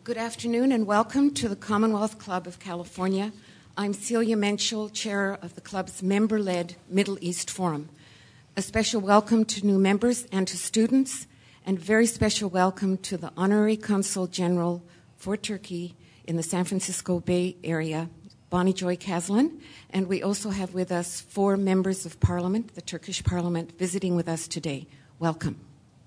Good afternoon and welcome to the Commonwealth Club of California. I'm Celia Menschel, chair of the club's member-led Middle East Forum. A special welcome to new members and to students, and very special welcome to the Honorary Consul General for Turkey in the San Francisco Bay Area, Bonnie Joy Kazlan, and we also have with us 4 members of Parliament, the Turkish Parliament, visiting with us today. Welcome.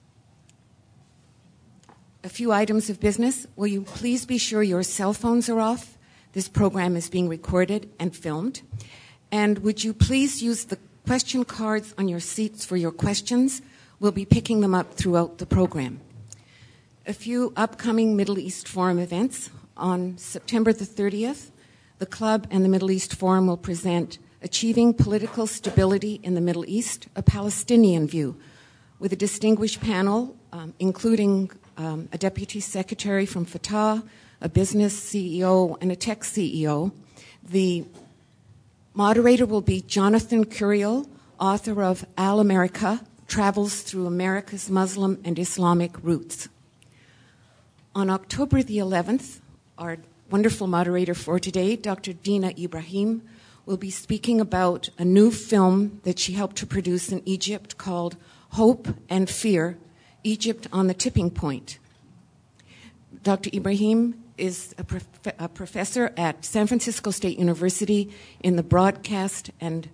A few items of business. Will you please be sure your cell phones are off? This program is being recorded and filmed. And would you please use the question cards on your seats for your questions? We'll be picking them up throughout the program. A few upcoming Middle East Forum events. On September the 30th, the club and the Middle East Forum will present Achieving Political Stability in the Middle East, a Palestinian View, with a distinguished panel, including a deputy secretary from Fatah, a business CEO, and a tech CEO. The moderator will be Jonathan Curiel, author of Al America, Travels Through America's Muslim and Islamic Roots. On October the 11th, our wonderful moderator for today, Dr. Dina Ibrahim, will be speaking about a new film that she helped to produce in Egypt called Hope and Fear, Egypt on the Tipping Point. Dr. Ibrahim is a professor at San Francisco State University in the Broadcast and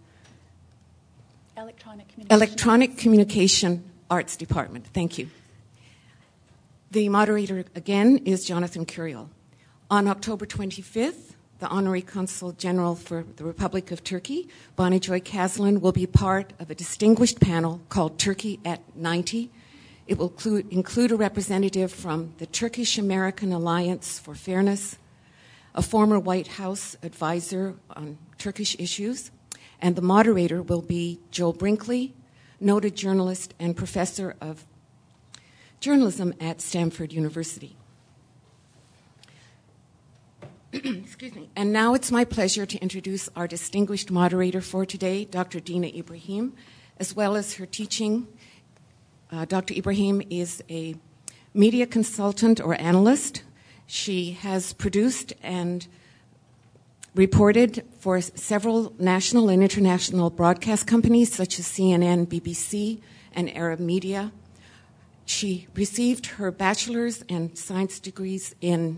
Electronic Communication Arts Department. Thank you. The moderator, again, is Jonathan Curiel. On October 25th, the Honorary Consul General for the Republic of Turkey, Bonnie Joy Kazlan, will be part of a distinguished panel called Turkey at 90. It will include a representative from the Turkish-American Alliance for Fairness, a former White House advisor on Turkish issues, and the moderator will be Joe Brinkley, noted journalist and professor of journalism at Stanford University. Excuse me. And now it's my pleasure to introduce our distinguished moderator for today, Dr. Dina Ibrahim, as well as her teaching. Dr. Ibrahim is a media consultant or analyst. She has produced and reported for several national and international broadcast companies such as CNN, BBC, and Arab Media. She received her bachelor's and master's degrees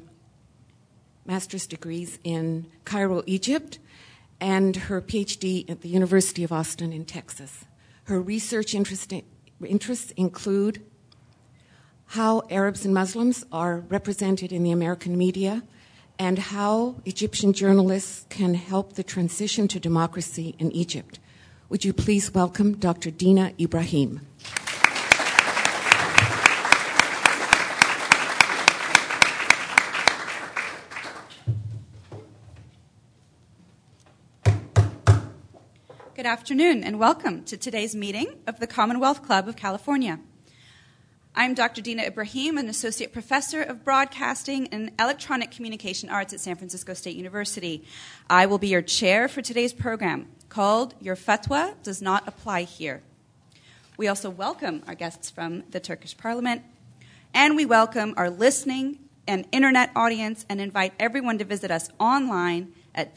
in Cairo, Egypt, and her PhD at the University of Austin in Texas. Her research interests include how Arabs and Muslims are represented in the American media and how Egyptian journalists can help the transition to democracy in Egypt. Would you please welcome Dr. Dina Ibrahim. Good afternoon and welcome to today's meeting of the Commonwealth Club of California. I'm Dr. Dina Ibrahim, an associate professor of broadcasting and electronic communication arts at San Francisco State University. I will be your chair for today's program called Your Fatwa Does Not Apply Here. We also welcome our guests from the Turkish Parliament, and we welcome our listening and internet audience and invite everyone to visit us online at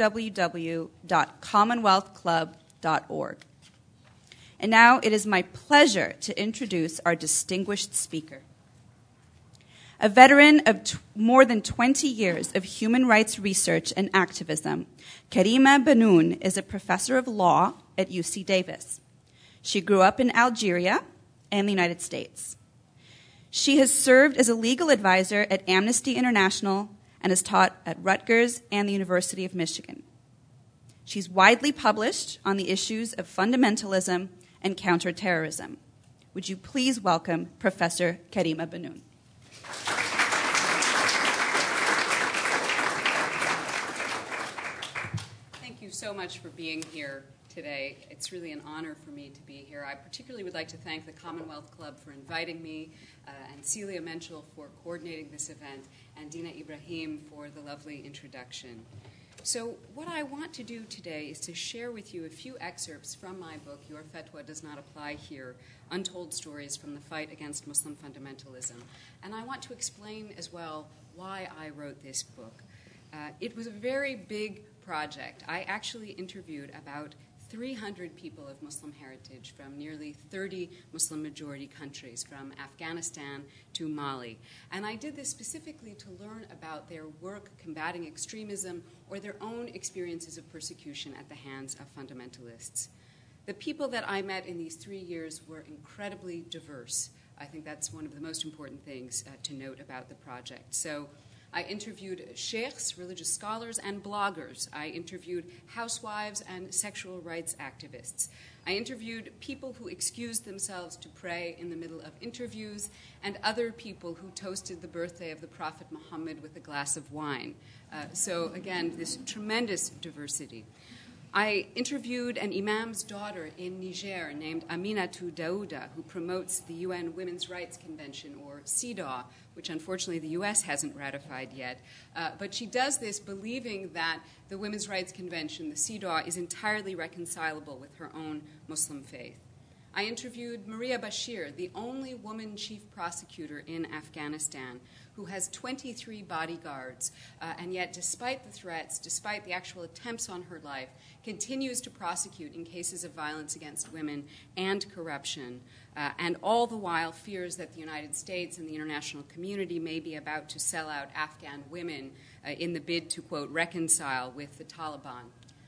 www.commonwealthclub.org. And now it is my pleasure to introduce our distinguished speaker. A veteran of more than 20 years of human rights research and activism, Karima Benoun is a professor of law at UC Davis. She grew up in Algeria and the United States. She has served as a legal advisor at Amnesty International and has taught at Rutgers and the University of Michigan. She's widely published on the issues of fundamentalism and counterterrorism. Would you please welcome Professor Karima Benoun? Thank you so much for being here today. It's really an honor for me to be here. I particularly would like to thank the Commonwealth Club for inviting me, and Celia Menschel for coordinating this event, and Dina Ibrahim for the lovely introduction. So what I want to do today is to share with you a few excerpts from my book, Your Fatwa Does Not Apply Here, Untold Stories from the Fight Against Muslim Fundamentalism. And I want to explain as well why I wrote this book. It was a very big project. I actually interviewed about 300 people of Muslim heritage from nearly 30 Muslim-majority countries, from Afghanistan to Mali. And I did this specifically to learn about their work combating extremism or their own experiences of persecution at the hands of fundamentalists. The people that I met in these 3 years were incredibly diverse. I think that's one of the most important things to note about the project. So I interviewed sheikhs, religious scholars, and bloggers. I interviewed housewives and sexual rights activists. I interviewed people who excused themselves to pray in the middle of interviews, and other people who toasted the birthday of the Prophet Muhammad with a glass of wine. So again, this tremendous diversity. I interviewed an imam's daughter in Niger named Aminatou Daouda, who promotes the UN Women's Rights Convention, or CEDAW, which unfortunately the U.S. hasn't ratified yet. But she does this believing that the Women's Rights Convention, the CEDAW, is entirely reconcilable with her own Muslim faith. I interviewed Maria Bashir, the only woman chief prosecutor in Afghanistan, who has 23 bodyguards, and yet despite the threats, despite the actual attempts on her life, continues to prosecute in cases of violence against women and corruption, and all the while fears that the United States and the international community may be about to sell out Afghan women in the bid to, quote, reconcile with the Taliban.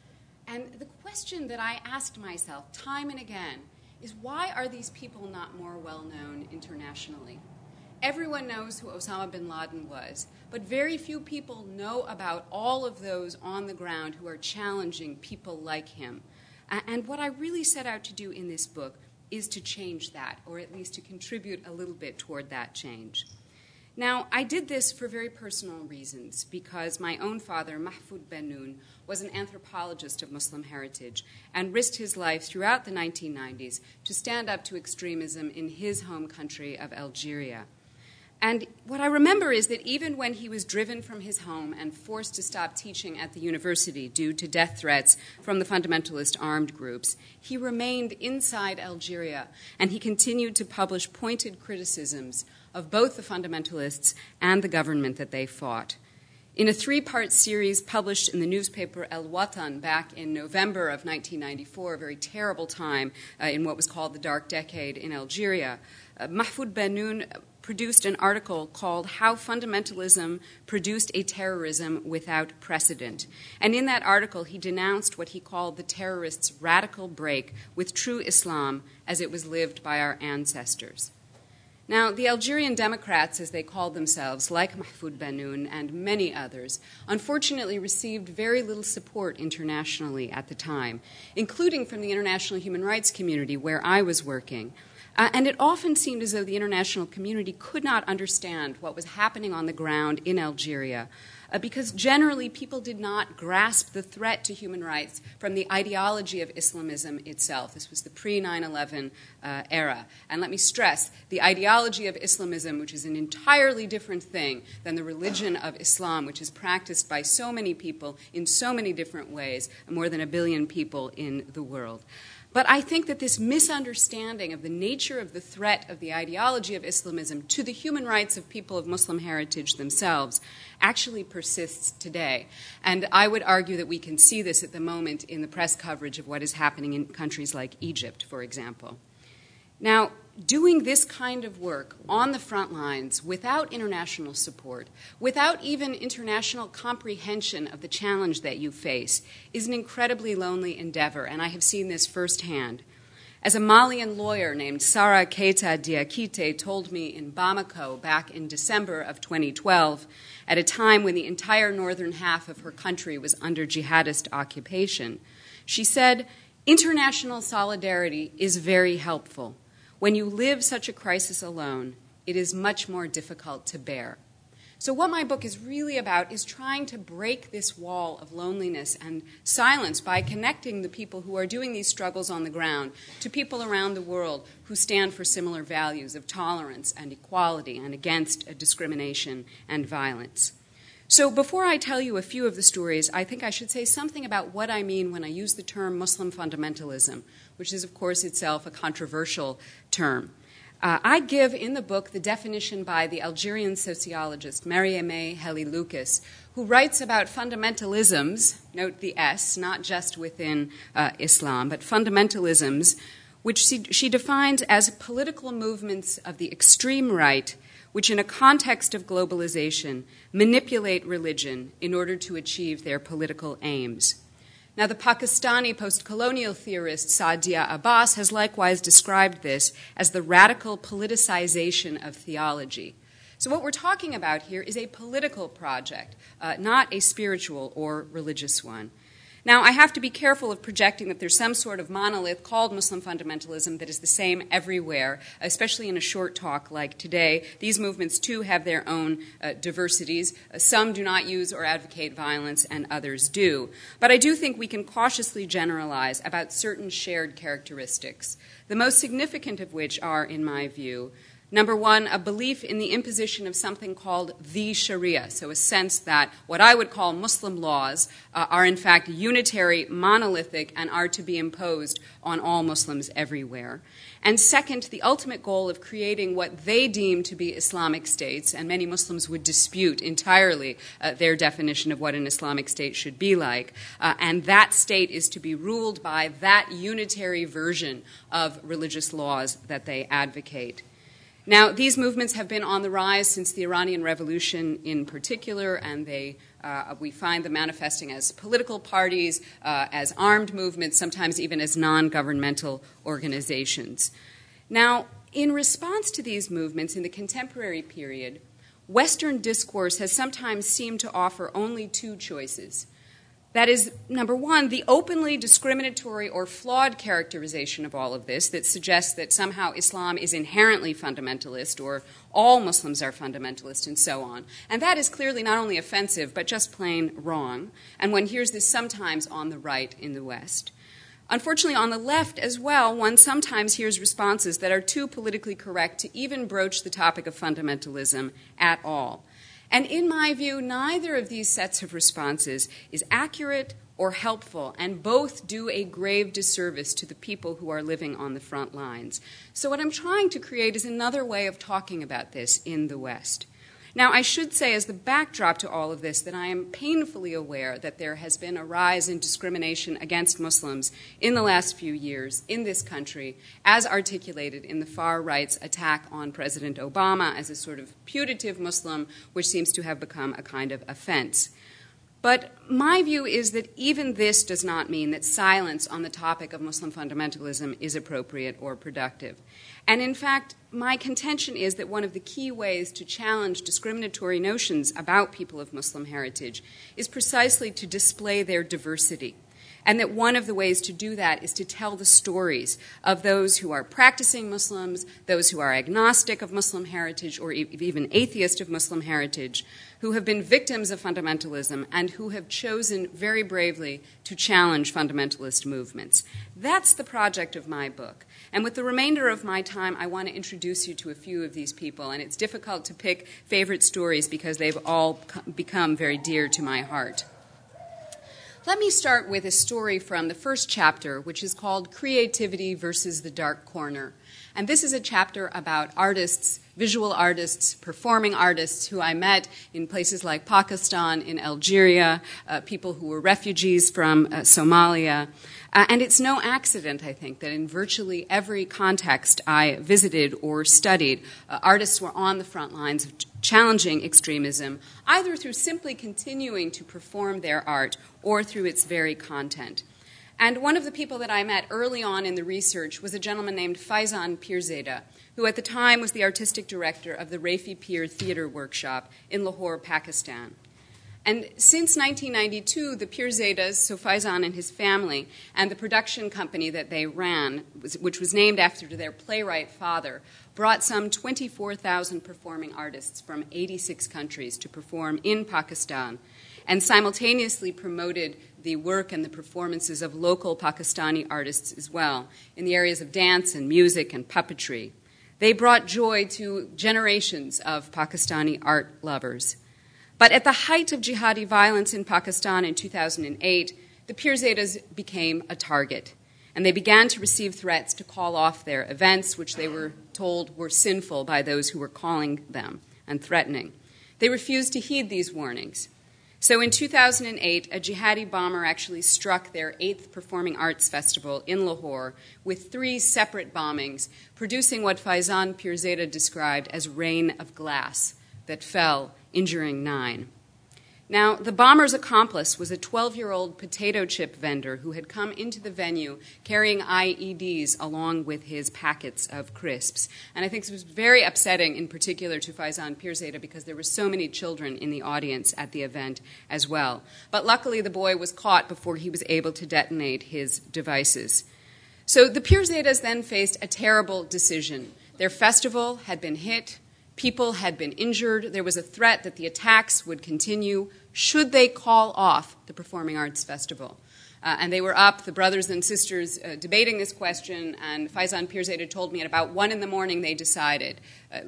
And the question that I asked myself time and again is, why are these people not more well-known internationally? Everyone knows who Osama bin Laden was, but very few people know about all of those on the ground who are challenging people like him. And what I really set out to do in this book is to change that, or at least to contribute a little bit toward that change. Now, I did this for very personal reasons, because my own father, Mahfoud Bennoun, was an anthropologist of Muslim heritage and risked his life throughout the 1990s to stand up to extremism in his home country of Algeria. And what I remember is that even when he was driven from his home and forced to stop teaching at the university due to death threats from the fundamentalist armed groups, he remained inside Algeria, and he continued to publish pointed criticisms of both the fundamentalists and the government that they fought. In a 3-part series published in the newspaper El Watan back in November of 1994, a very terrible time in what was called the Dark Decade in Algeria, Mahfoud Bennoun produced an article called How Fundamentalism Produced a Terrorism Without Precedent. And in that article, he denounced what he called the terrorists' radical break with true Islam as it was lived by our ancestors. Now, the Algerian Democrats, as they called themselves, like Mahfoud Bennoun and many others, unfortunately received very little support internationally at the time, including from the international human rights community where I was working. And it often seemed as though the international community could not understand what was happening on the ground in Algeria, because generally people did not grasp the threat to human rights from the ideology of Islamism itself. This was the pre-9/11 era. And let me stress, the ideology of Islamism, which is an entirely different thing than the religion of Islam, which is practiced by so many people in so many different ways, more than 1 billion people in the world. But I think that this misunderstanding of the nature of the threat of the ideology of Islamism to the human rights of people of Muslim heritage themselves actually persists today. And I would argue that we can see this at the moment in the press coverage of what is happening in countries like Egypt, for example. Now, doing this kind of work on the front lines without international support, without even international comprehension of the challenge that you face, is an incredibly lonely endeavor, and I have seen this firsthand. As a Malian lawyer named Sarah Keita Diakite told me in Bamako back in December of 2012, at a time when the entire northern half of her country was under jihadist occupation, she said, "International solidarity is very helpful. When you live such a crisis alone, it is much more difficult to bear." So what my book is really about is trying to break this wall of loneliness and silence by connecting the people who are doing these struggles on the ground to people around the world who stand for similar values of tolerance and equality and against discrimination and violence. So before I tell you a few of the stories, I think I should say something about what I mean when I use the term Muslim fundamentalism, which is, of course, itself a controversial term. I give in the book the definition by the Algerian sociologist Mariameh Heli-Lucas, who writes about fundamentalisms, note the S, not just within Islam, but fundamentalisms, which she defines as political movements of the extreme right, which in a context of globalization manipulate religion in order to achieve their political aims. Now, the Pakistani post-colonial theorist Saadia Abbas has likewise described this as the radical politicization of theology. So what we're talking about here is a political project, not a spiritual or religious one. Now, I have to be careful of projecting that there's some sort of monolith called Muslim fundamentalism that is the same everywhere, especially in a short talk like today. These movements, too, have their own diversities. Some do not use or advocate violence, and others do. But I do think we can cautiously generalize about certain shared characteristics, the most significant of which are, in my view, number one, a belief in the imposition of something called the Sharia, so a sense that what I would call Muslim laws are in fact unitary, monolithic, and are to be imposed on all Muslims everywhere. And second, the ultimate goal of creating what they deem to be Islamic states, and many Muslims would dispute entirely their definition of what an Islamic state should be like, and that state is to be ruled by that unitary version of religious laws that they advocate. Now, these movements have been on the rise since the Iranian Revolution in particular, and we find them manifesting as political parties, as armed movements, sometimes even as non-governmental organizations. Now, in response to these movements in the contemporary period, Western discourse has sometimes seemed to offer only two choices. That is, number one, the openly discriminatory or flawed characterization of all of this that suggests that somehow Islam is inherently fundamentalist or all Muslims are fundamentalist and so on. And that is clearly not only offensive, but just plain wrong. And one hears this sometimes on the right in the West. Unfortunately, on the left as well, one sometimes hears responses that are too politically correct to even broach the topic of fundamentalism at all. And in my view, neither of these sets of responses is accurate or helpful, and both do a grave disservice to the people who are living on the front lines. So what I'm trying to create is another way of talking about this in the West. Now, I should say as the backdrop to all of this that I am painfully aware that there has been a rise in discrimination against Muslims in the last few years in this country, as articulated in the far right's attack on President Obama as a sort of putative Muslim, which seems to have become a kind of offense. But my view is that even this does not mean that silence on the topic of Muslim fundamentalism is appropriate or productive. And in fact, my contention is that one of the key ways to challenge discriminatory notions about people of Muslim heritage is precisely to display their diversity. And that one of the ways to do that is to tell the stories of those who are practicing Muslims, those who are agnostic of Muslim heritage, or even atheist of Muslim heritage, who have been victims of fundamentalism and who have chosen very bravely to challenge fundamentalist movements. That's the project of my book. And with the remainder of my time, I want to introduce you to a few of these people. And it's difficult to pick favorite stories because they've all become very dear to my heart. Let me start with a story from the first chapter, which is called Creativity versus the Dark Corner. And this is a chapter about artists, visual artists, performing artists who I met in places like Pakistan, in Algeria, people who were refugees from Somalia. And it's no accident, I think, that in virtually every context I visited or studied, artists were on the front lines of challenging extremism, either through simply continuing to perform their art or through its very content. And one of the people that I met early on in the research was a gentleman named Faizan Pirzada, who at the time was the artistic director of the Rafi Pir Theatre Workshop in Lahore, Pakistan. And since 1992, the Pirzadas, so Faizan and his family, and the production company that they ran, which was named after their playwright father, brought some 24,000 performing artists from 86 countries to perform in Pakistan, and simultaneously promoted the work and the performances of local Pakistani artists as well, in the areas of dance and music and puppetry. They brought joy to generations of Pakistani art lovers. But at the height of jihadi violence in Pakistan in 2008, the Pirzadas became a target, and they began to receive threats to call off their events, which they were told were sinful by those who were calling them and threatening. They refused to heed these warnings. So in 2008, a jihadi bomber actually struck their 8th Performing Arts Festival in Lahore with 3 separate bombings, producing what Faizan Pirzada described as rain of glass that fell, injuring 9. Now, the bomber's accomplice was a 12-year-old potato chip vendor who had come into the venue carrying IEDs along with his packets of crisps. And I think this was very upsetting, in particular to Faizan Pirzada, because there were so many children in the audience at the event as well. But luckily, the boy was caught before he was able to detonate his devices. So the Pirzadas then faced a terrible decision. Their festival had been hit. People had been injured. There was a threat that the attacks would continue. Should they call off the Performing Arts Festival? And they were up, the brothers and sisters, debating this question, and Faizan Pirzada told me at about 1 a.m. they decided,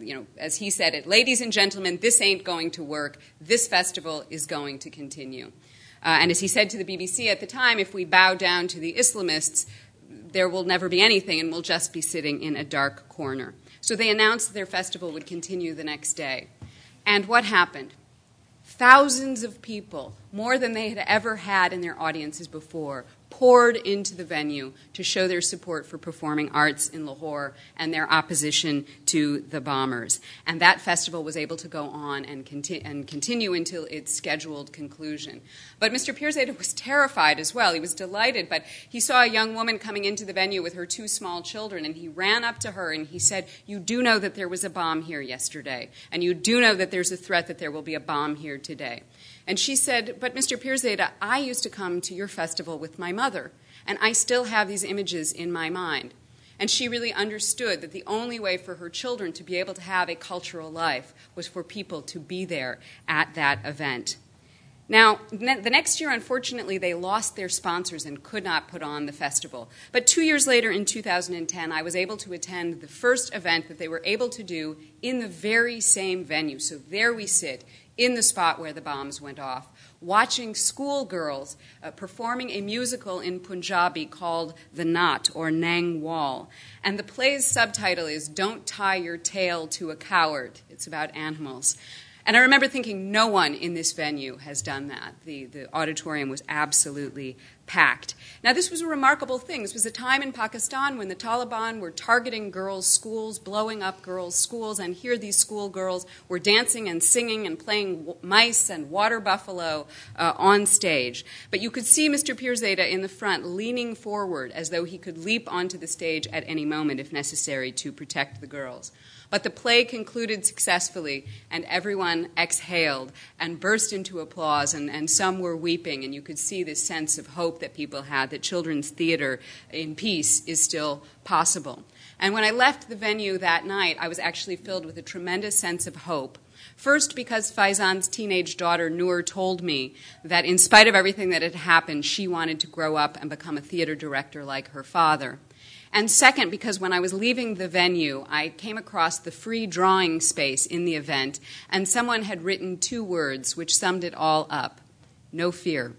as he said it, ladies and gentlemen, this ain't going to work. This festival is going to continue. And as he said to the BBC at the time, if we bow down to the Islamists, there will never be anything, and we'll just be sitting in a dark corner. So they announced that their festival would continue the next day. And what happened? Thousands of people, more than they had ever had in their audiences before, poured into the venue to show their support for performing arts in Lahore and their opposition to the bombers. And that festival was able to go on and continue until its scheduled conclusion. But Mr. Pirzada was terrified as well. He was delighted, but he saw a young woman coming into the venue with her 2 small children, and he ran up to her and he said, "You do know that there was a bomb here yesterday, and you do know that there's a threat that there will be a bomb here today." And she said, "But Mr. Pirzada, I used to come to your festival with my mother, and I still have these images in my mind." And she really understood that the only way for her children to be able to have a cultural life was for people to be there at that event. Now, the next year, unfortunately, they lost their sponsors and could not put on the festival. But 2 years later, in 2010, I was able to attend the first event that they were able to do in the very same venue. So there we sit, in the spot where the bombs went off, watching schoolgirls performing a musical in Punjabi called The Knot, or Nang Wal. And the play's subtitle is "Don't Tie Your Tail to a Coward." It's about animals. And I remember thinking, no one in this venue has done that. The auditorium was absolutely packed. Now, this was a remarkable thing. This was a time in Pakistan when the Taliban were targeting girls' schools, blowing up girls' schools, and here these schoolgirls were dancing and singing and playing mice and water buffalo on stage. But you could see Mr. Pirzada in the front leaning forward as though he could leap onto the stage at any moment if necessary to protect the girls. But the play concluded successfully, and everyone exhaled and burst into applause, and some were weeping, and you could see this sense of hope that people had, that children's theater in peace is still possible. And when I left the venue that night, I was actually filled with a tremendous sense of hope. First, because Faizan's teenage daughter, Noor, told me that in spite of everything that had happened, she wanted to grow up and become a theater director like her father. And second, because when I was leaving the venue, I came across the free drawing space in the event, and someone had written 2 words which summed it all up: no fear.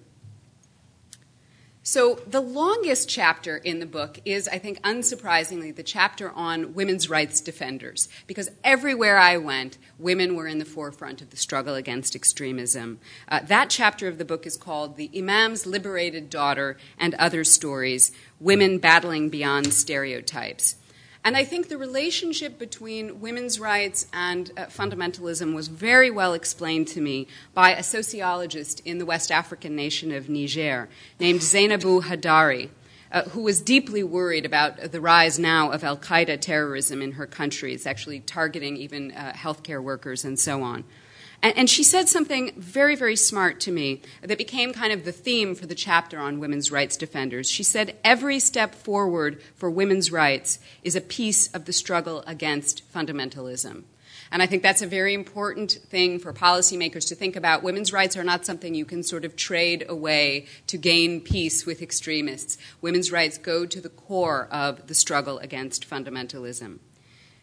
So the longest chapter in the book is, I think, unsurprisingly, the chapter on women's rights defenders, because everywhere I went, women were in the forefront of the struggle against extremism. That chapter of the book is called The Imam's Liberated Daughter and Other Stories, Women Battling Beyond Stereotypes. And I think the relationship between women's rights and fundamentalism was very well explained to me by a sociologist in the West African nation of Niger named Zainabou Hadari, who was deeply worried about the rise now of al-Qaeda terrorism in her country. It's actually targeting even healthcare workers and so on. And she said something very, very smart to me that became kind of the theme for the chapter on women's rights defenders. She said, every step forward for women's rights is a piece of the struggle against fundamentalism. And I think that's a very important thing for policymakers to think about. Women's rights are not something you can sort of trade away to gain peace with extremists. Women's rights go to the core of the struggle against fundamentalism.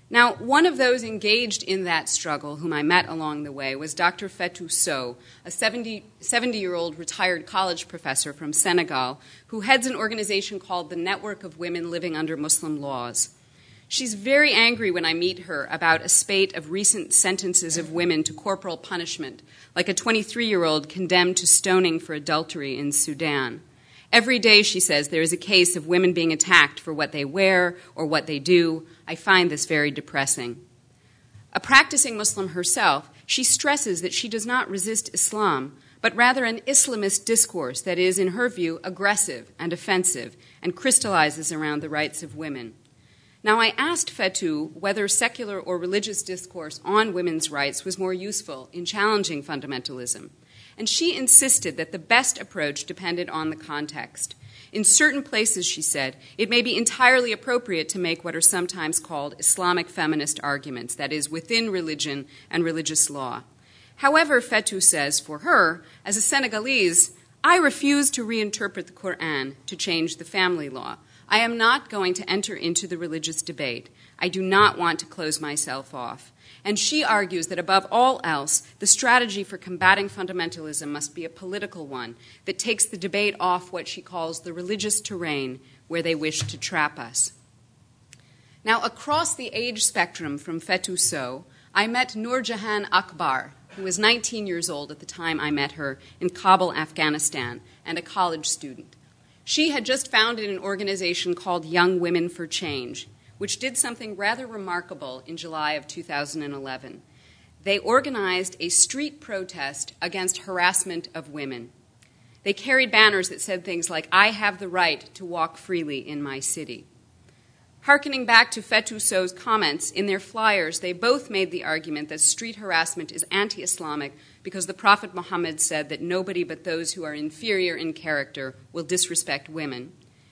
Now, one of those engaged in that struggle, whom I met along the way, was Dr. Fatou Sow, a 70-year-old retired college professor from Senegal who heads an organization called the Network of Women Living Under Muslim Laws. She's very angry when I meet her about a spate of recent sentences of women to corporal punishment, like a 23-year-old condemned to stoning for adultery in Sudan. Every day, she says, there is a case of women being attacked for what they wear or what they do. I find this very depressing. A practicing Muslim herself, she stresses that she does not resist Islam, but rather an Islamist discourse that is, in her view, aggressive and offensive and crystallizes around the rights of women. Now, I asked Fatou whether secular or religious discourse on women's rights was more useful in challenging fundamentalism. And she insisted that the best approach depended on the context. In certain places, she said, it may be entirely appropriate to make what are sometimes called Islamic feminist arguments, that is, within religion and religious law. However, Fatou says, for her, as a Senegalese, I refuse to reinterpret the Quran to change the family law. I am not going to enter into the religious debate. I do not want to close myself off. And she argues that above all else, the strategy for combating fundamentalism must be a political one that takes the debate off what she calls the religious terrain where they wish to trap us. Now, across the age spectrum from Fatou Sow, I met Noorjahan Akbar, who was 19 years old at the time I met her in Kabul, Afghanistan, and a college student. She had just founded an organization called Young Women for Change, which did something rather remarkable in July of 2011. They organized a street protest against harassment of women. They carried banners that said things like, I have the right to walk freely in my city. Harkening back to Fatou Sow's comments, in their flyers, they both made the argument that street harassment is anti-Islamic because the Prophet Muhammad said that nobody but those who are inferior in character will disrespect women.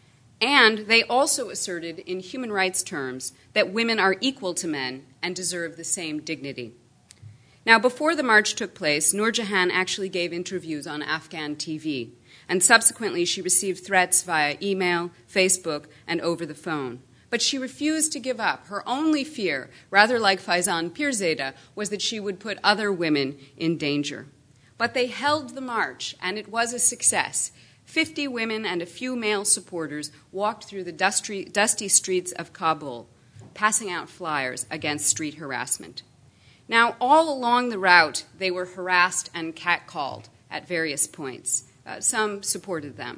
And they also asserted in human rights terms that women are equal to men and deserve the same dignity. Now, before the march took place, Noorjahan actually gave interviews on Afghan TV, and subsequently she received threats via email, Facebook, and over the phone. But she refused to give up. Her only fear, rather like Faizan Pirzada, was that she would put other women in danger. But they held the march, and it was a success. 50 women and a few male supporters walked through the dusty streets of Kabul, passing out flyers against street harassment. Now, all along the route, they were harassed and catcalled at various points. Some supported them.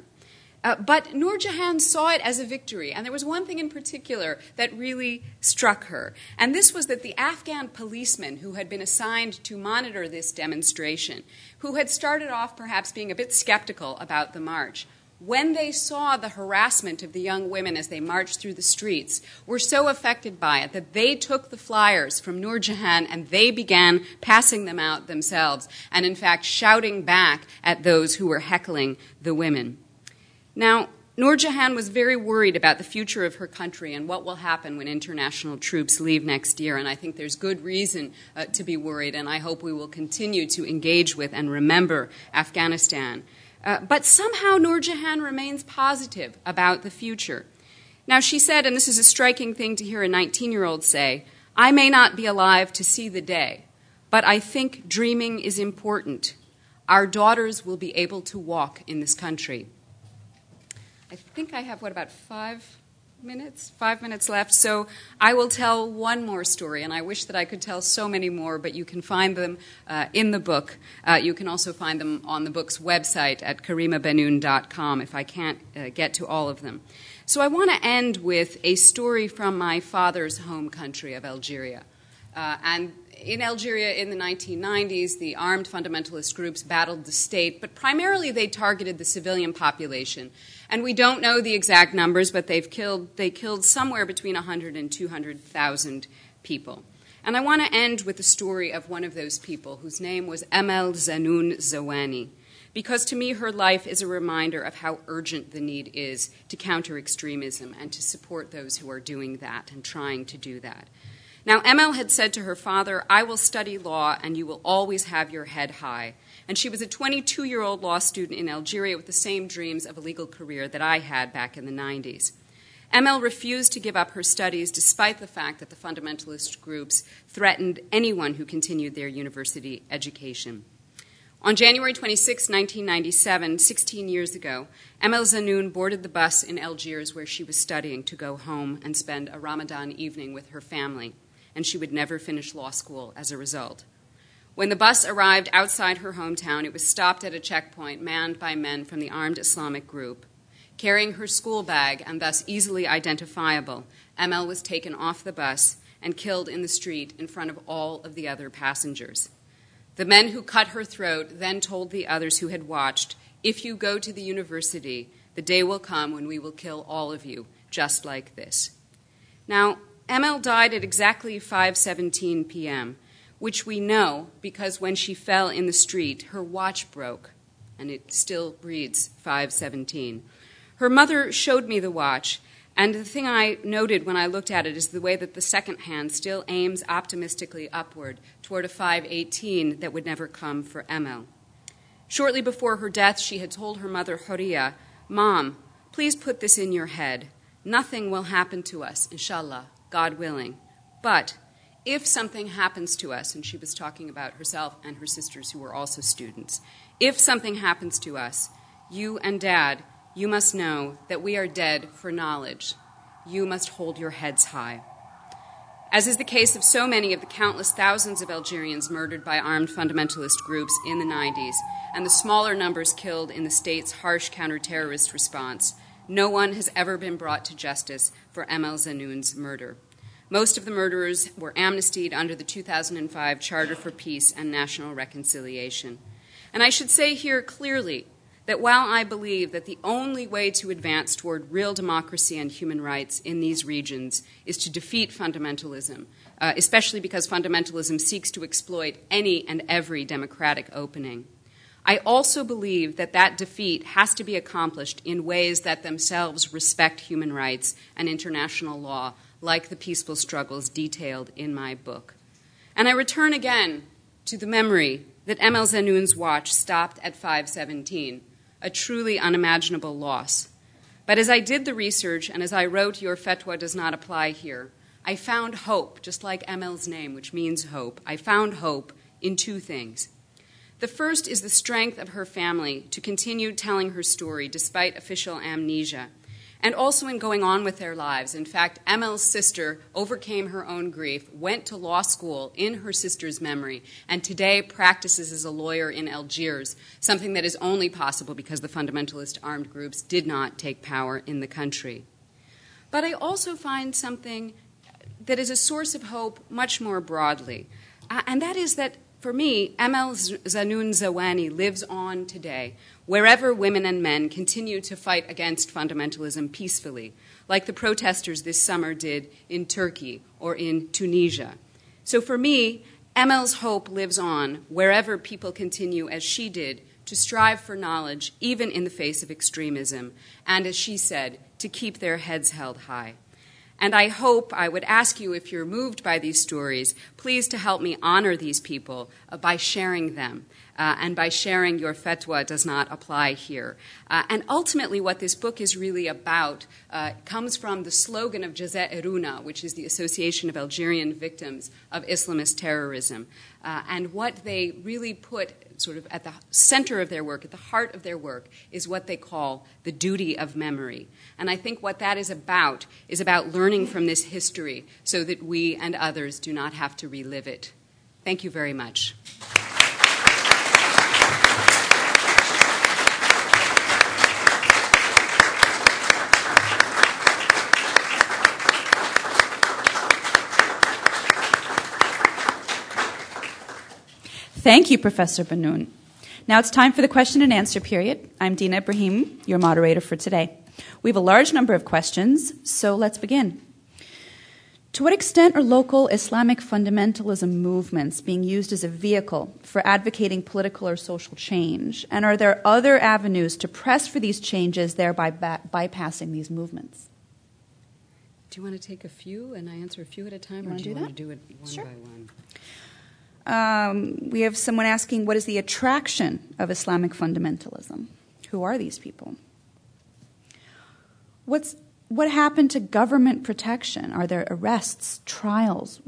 But Noorjahan saw it as a victory, and there was one thing in particular that really struck her, and this was that the Afghan policemen who had been assigned to monitor this demonstration, who had started off perhaps being a bit skeptical about the march, when they saw the harassment of the young women as they marched through the streets, were so affected by it that they took the flyers from Noorjahan and they began passing them out themselves, and in fact shouting back at those who were heckling the women. Now, Noorjahan was very worried about the future of her country and what will happen when international troops leave next year, and I think there's good reason to be worried, and I hope we will continue to engage with and remember Afghanistan. But somehow Noorjahan remains positive about the future. Now, she said, and this is a striking thing to hear a 19-year-old say, I may not be alive to see the day, but I think dreaming is important. Our daughters will be able to walk in this country. I think I have, about 5 minutes? 5 minutes left. So I will tell one more story, and I wish that I could tell so many more, but you can find them in the book. You can also find them on the book's website at karimabenoun.com if I can't get to all of them. So I want to end with a story from my father's home country of Algeria. And in Algeria in the 1990s, the armed fundamentalist groups battled the state, but primarily they targeted the civilian population. And we don't know the exact numbers, but they killed somewhere between 100 and 200,000 people. And I want to end with the story of one of those people, whose name was Emel Zanoun Zawani, because to me her life is a reminder of how urgent the need is to counter extremism and to support those who are doing that and trying to do that. Now, Emel had said to her father, I will study law and you will always have your head high. And she was a 22-year-old law student in Algeria with the same dreams of a legal career that I had back in the 90s. Emel refused to give up her studies despite the fact that the fundamentalist groups threatened anyone who continued their university education. On January 26, 1997, 16 years ago, Emel Zanoun boarded the bus in Algiers where she was studying to go home and spend a Ramadan evening with her family, and she would never finish law school as a result. When the bus arrived outside her hometown, it was stopped at a checkpoint manned by men from the armed Islamic group. Carrying her school bag and thus easily identifiable, Emel was taken off the bus and killed in the street in front of all of the other passengers. The men who cut her throat then told the others who had watched, "If you go to the university, the day will come when we will kill all of you, just like this." Now, Emel died at exactly 5:17 p.m., which we know because when she fell in the street, her watch broke, and it still reads 5:17. Her mother showed me the watch, and the thing I noted when I looked at it is the way that the second hand still aims optimistically upward toward a 5:18 that would never come for Emel. Shortly before her death, she had told her mother, Horia, "Mom, please put this in your head. Nothing will happen to us, inshallah, God willing. But if something happens to us," and she was talking about herself and her sisters who were also students, "if something happens to us, you and Dad, you must know that we are dead for knowledge. You must hold your heads high." As is the case of so many of the countless thousands of Algerians murdered by armed fundamentalist groups in the 90s, and the smaller numbers killed in the state's harsh counter-terrorist response, no one has ever been brought to justice for Emel Zanoun's murder. Most of the murderers were amnestied under the 2005 Charter for Peace and National Reconciliation. And I should say here clearly that while I believe that the only way to advance toward real democracy and human rights in these regions is to defeat fundamentalism, especially because fundamentalism seeks to exploit any and every democratic opening, I also believe that that defeat has to be accomplished in ways that themselves respect human rights and international law, like the peaceful struggles detailed in my book. And I return again to the memory that Emel Zanoun's watch stopped at 5:17, a truly unimaginable loss. But as I did the research and as I wrote Your Fatwa Does Not Apply Here, I found hope, just like Emel's name, which means hope. I found hope in two things. The first is the strength of her family to continue telling her story despite official amnesia, and also in going on with their lives. In fact, Emel's sister overcame her own grief, went to law school in her sister's memory, and today practices as a lawyer in Algiers, something that is only possible because the fundamentalist armed groups did not take power in the country. But I also find something that is a source of hope much more broadly, and that is that for me, Emel Zanoun Zawani lives on today, wherever women and men continue to fight against fundamentalism peacefully, like the protesters this summer did in Turkey or in Tunisia. So for me, Emel's hope lives on wherever people continue, as she did, to strive for knowledge, even in the face of extremism, and, as she said, to keep their heads held high. And I would ask you, if you're moved by these stories, please to help me honor these people by sharing them and by sharing Your Fatwa Does Not Apply Here. And ultimately what this book is really about comes from the slogan of Jazairuna, which is the Association of Algerian Victims of Islamist Terrorism. And what they really put sort of at the center of their work, at the heart of their work, is what they call the duty of memory. And I think what that is about learning from this history so that we and others do not have to relive it. Thank you very much. Thank you, Professor Banoun. Now it's time for the question and answer period. I'm Dina Ibrahim, your moderator for today. We have a large number of questions, so let's begin. To what extent are local Islamic fundamentalism movements being used as a vehicle for advocating political or social change? And are there other avenues to press for these changes, thereby bypassing these movements? Do you want to take a few and I answer a few at a time, or do you want to do it one Sure. by one? We have someone asking, what is the attraction of Islamic fundamentalism? Who are these people? What's what happened to government protection? Are there arrests, trials?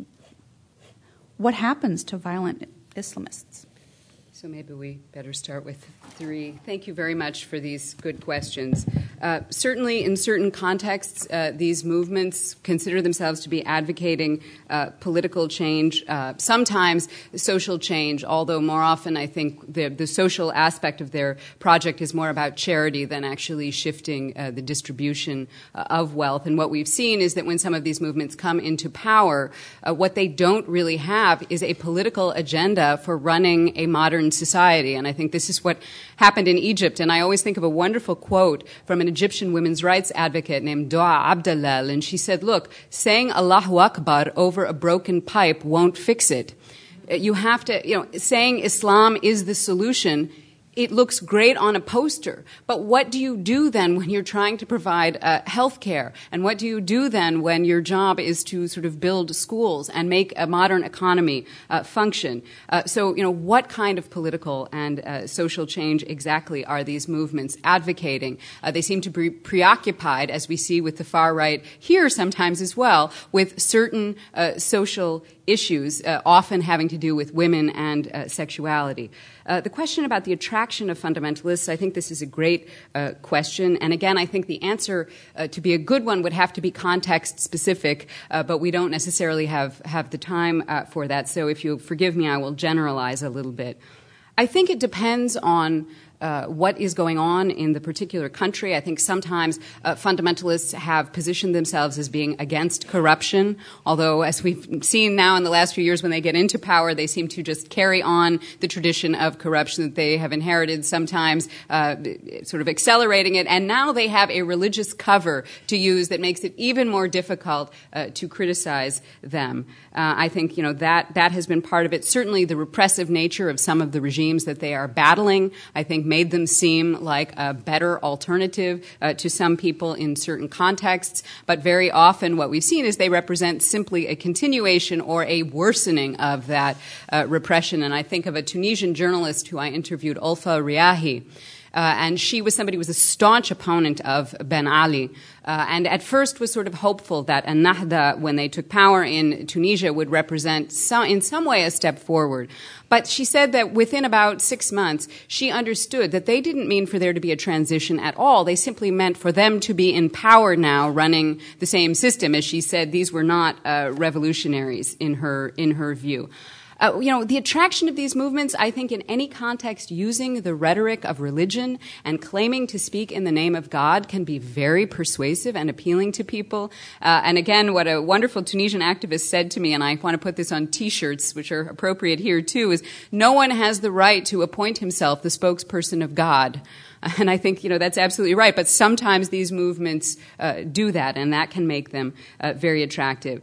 What happens to violent Islamists? So maybe we better start with three. Thank you very much for these good questions. Certainly, in certain contexts, these movements consider themselves to be advocating political change, sometimes social change, although more often I think the social aspect of their project is more about charity than actually shifting the distribution of wealth. And what we've seen is that when some of these movements come into power, what they don't really have is a political agenda for running a modern society. And I think this is what happened in Egypt. And I always think of a wonderful quote from an Egyptian women's rights advocate named Dua Abdallah. And she said, look, saying Allahu Akbar over a broken pipe won't fix it. You have to, saying Islam is the solution, it looks great on a poster. But what do you do then when you're trying to provide health care? And what do you do then when your job is to sort of build schools and make a modern economy function? So, what kind of political and social change exactly are these movements advocating? They seem to be preoccupied, as we see with the far right here sometimes as well, with certain social issues, often having to do with women and sexuality. The question about the attraction of fundamentalists, I think this is a great question. And again, I think the answer to be a good one would have to be context specific, but we don't necessarily have the time for that. So if you forgive me, I will generalize a little bit. I think it depends on what is going on in the particular country. I think sometimes fundamentalists have positioned themselves as being against corruption, although as we've seen now in the last few years when they get into power, they seem to just carry on the tradition of corruption that they have inherited, sometimes sort of accelerating it. And now they have a religious cover to use that makes it even more difficult to criticize them. I think, that has been part of it. Certainly the repressive nature of some of the regimes that they are battling, I think, made them seem like a better alternative to some people in certain contexts. But very often what we've seen is they represent simply a continuation or a worsening of that repression. And I think of a Tunisian journalist who I interviewed, Olfa Riahi. And she was somebody who was a staunch opponent of Ben Ali, and at first was sort of hopeful that Ennahda, when they took power in Tunisia, would represent in some way a step forward. But she said that within about 6 months, she understood that they didn't mean for there to be a transition at all. They simply meant for them to be in power now, running the same system. As she said, these were not revolutionaries in her view. The attraction of these movements, I think in any context, using the rhetoric of religion and claiming to speak in the name of God can be very persuasive and appealing to people. And again, what a wonderful Tunisian activist said to me, and I want to put this on T-shirts, which are appropriate here too, is no one has the right to appoint himself the spokesperson of God. And I think, that's absolutely right. But sometimes these movements do that, and that can make them very attractive.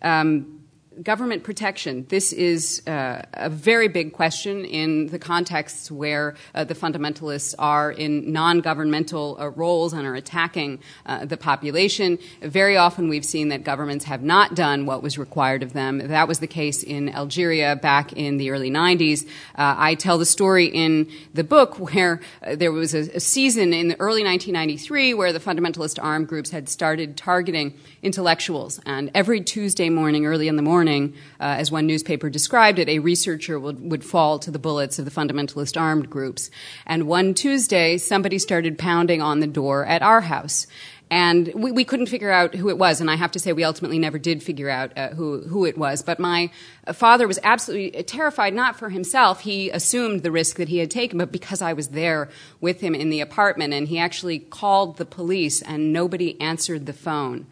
Government protection. This is a very big question in the contexts where the fundamentalists are in non-governmental roles and are attacking the population. Very often we've seen that governments have not done what was required of them. That was the case in Algeria back in the early 90s. I tell the story in the book where there was a season in the early 1993 where the fundamentalist armed groups had started targeting intellectuals. And every Tuesday morning, early in the morning, as one newspaper described it, a researcher would fall to the bullets of the fundamentalist armed groups. And one Tuesday, somebody started pounding on the door at our house. And we couldn't figure out who it was, and I have to say we ultimately never did figure out who it was. But my father was absolutely terrified, not for himself. He assumed the risk that he had taken, but because I was there with him in the apartment, and he actually called the police, and nobody answered the phone.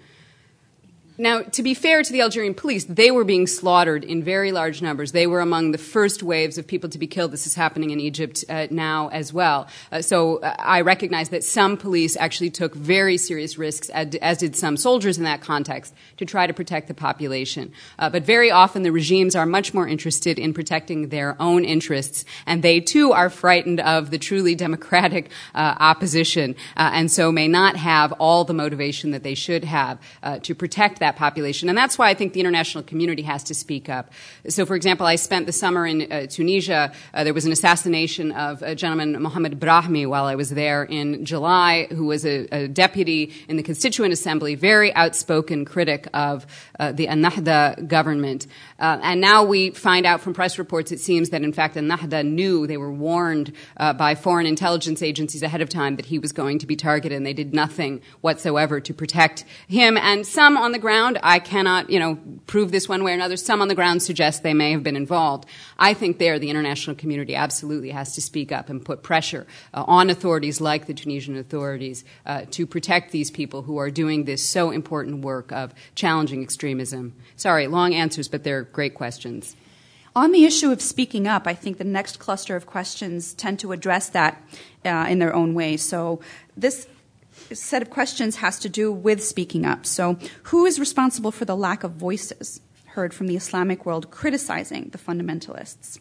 Now, to be fair to the Algerian police, they were being slaughtered in very large numbers. They were among the first waves of people to be killed. This is happening in Egypt now as well. So I recognize that some police actually took very serious risks, as did some soldiers in that context, to try to protect the population. But very often the regimes are much more interested in protecting their own interests, and they too are frightened of the truly democratic opposition, and so may not have all the motivation that they should have to protect that population. And that's why I think the international community has to speak up. So, for example, I spent the summer in Tunisia. There was an assassination of a gentleman, Mohamed Brahmi, while I was there in July, who was a deputy in the Constituent Assembly, very outspoken critic of the Ennahda government. And now we find out from press reports, it seems that, in fact, Ennahda knew, they were warned by foreign intelligence agencies ahead of time that he was going to be targeted, and they did nothing whatsoever to protect him. And some on the ground, I cannot, prove this one way or another, some on the ground suggest they may have been involved. I think there the international community absolutely has to speak up and put pressure on authorities like the Tunisian authorities to protect these people who are doing this so important work of challenging extremism. Sorry, long answers, but they're great questions. On the issue of speaking up, I think the next cluster of questions tend to address that in their own way. So this set of questions has to do with speaking up. So who is responsible for the lack of voices heard from the Islamic world criticizing the fundamentalists?